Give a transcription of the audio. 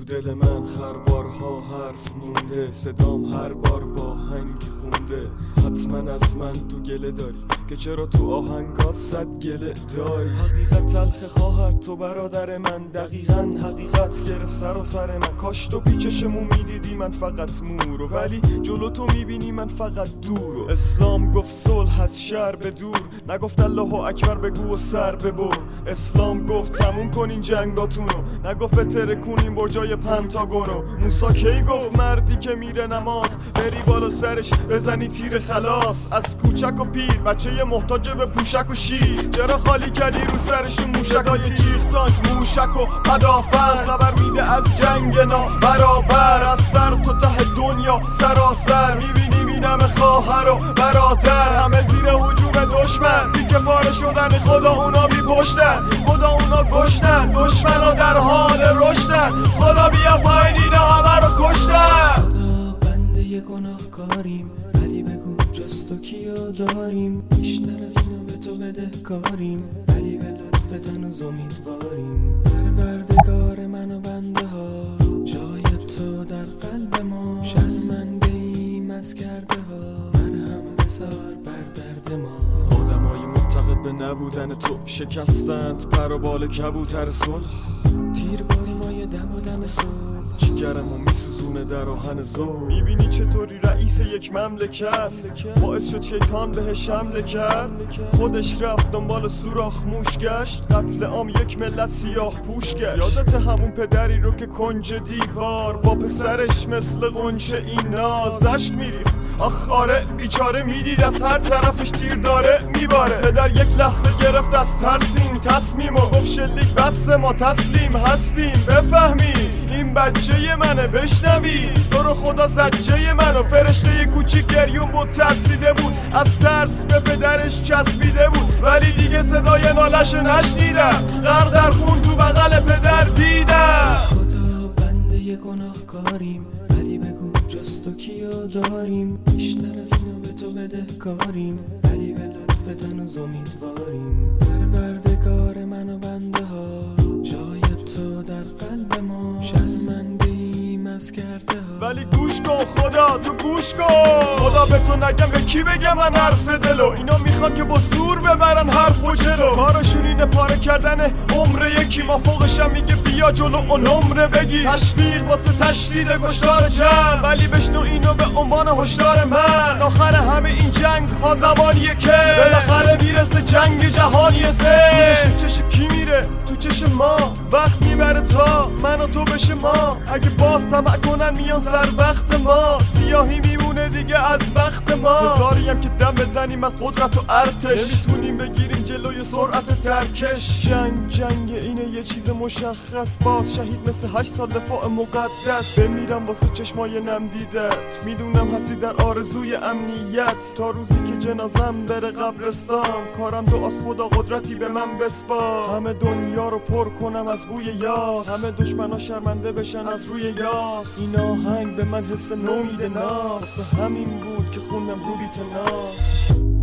دل من خروارها حرف مونده، صدام هر بار با هنگی خونده. حتما از من تو گله داری که چرا تو آهنگات صد گله داری. حقیقت تلخ خواهر تو برادر من، دقیقاً حقیقت گرفت سر و سر من. کاش تو پیچشمو میدیدی من فقط مورو، ولی جلو تو میبینی من فقط دورو. اسلام گفت صلح از شر به دور، نگفت الله اکبر بگو و سر ببر. اسلام گفت تموم کنین جنگاتونو، نگفت بترکونین برجای پنتاگونو. موسی کی گفت مردی که میره نماز بری بالا سرش بزنی تیر خلاص. از کوچک و پیر بچه محتاج به پوشک و شیر، چرا خالی کردی رو سرشون موشکای چیخ تانک موشک و پدافند. خبر میده از جنگ نابرابر، از سر تا ته دنیا سراسر. میبینیم این همه خواهر و برادر همه زیر هجوم دشمن، بی که پاره شدن خدا اونا بی پشتن، خدا اونا کشتن، دشمنا در حال رشدن. خدا بیا پایین اینا همه رو کشتن. خدا بنده گناهکاریم، ولی بگو جز تو کیو داریم. بیشتر از اینا به تو بدهکاریم، ولی به لطفت هنوز امیدواریم. پروردگار من و بنده ها، جای تو در قلب ما. شرمنده ایم از کرده ها، مرهم بذار بر درد ما. آدمای معتقد به نبودن تو شکستند پر و بال کبوتر صلح. تیر بازمای دم و دم صبح، جگرمو میسوزونه در آهن ظلم. میبینی چطوری رئیس یک مملکت باعث شد شیطان بهش حمله کرد. خودش رفت دنبال سوراخ موش گشت، قتل عام یک ملت سیاه پوش گشت. یادت همون پدری رو که کنج دیوار با پسرش مثل غنچه این ناز اشک میریخت. آخ آره بیچاره، میدید از هر طرفش تیر داره میباره. پدر یک لحظه گرفت از ترسیم تصمیم و گفت شلیک بس ما تسلیم هستیم. بفهمی این بچه منه، بشنوی تو رو خدا زجه منو. فرشته کوچیک گریون بود ترسیده بود، از ترس به پدرش چسبیده بود، ولی دیگه صدای نالش نشنیدم. غرق در خون تو بغل پدر دیدم. خدا بنده گناهکاریم، ولی بگو جز تو کیو داریم. بیشتر از اینا به تو بدهکاریم، ولی به لطفت هنوز امیدواریم. پروردگار من و بنده ها، جای تو در قلب ما. شرمنده ایم از کرده ها، ولی گوش کن خدا تو گوش کن. خدا به تو نگم به کی بگم من حرف دلو. اینا میخوان که با زور ببرن حرف و جلو. کارشون اینه پاره کردن عمر یکی، ما فوقشم میگه بیا جلو و نمره بگی. تشویق واسه تشدید کشتار جمع، ولی بشنو اینو به عنوان هشدار من. آخر همه این جنگ ها زمانیه که بالاخره میرسه جنگ جهانی سه. تو چش کی میره تو چش ما، وقت میبره تا من و تو بشه ما. اگه باز طمع کنن میان سر وقت ما، سیاهی میمونه دیگه از وقت ما. هزاریم که دم بزنیم از قدرت و ارتش، نمیتونیم بگیریم جلوی سرعت ترکش. جنگ اینه یه چیز مشخص، باز شهید مثل 8 سال دفاع مقدس. بمیرم واسه چشمای نم دیدت، میدونم هستی در آرزوی امنیت. تا روزی که جنازم بره قبرستان، کارم دعاست خدا قدرتی به من بسپار. همه دنیا رو پر کنم از بوی یاس، همه دشمنا شرمنده بشن از روی یاس. این آهنگ به من حس نو میده ناس، همین بود که خوندم رو بیت ناس.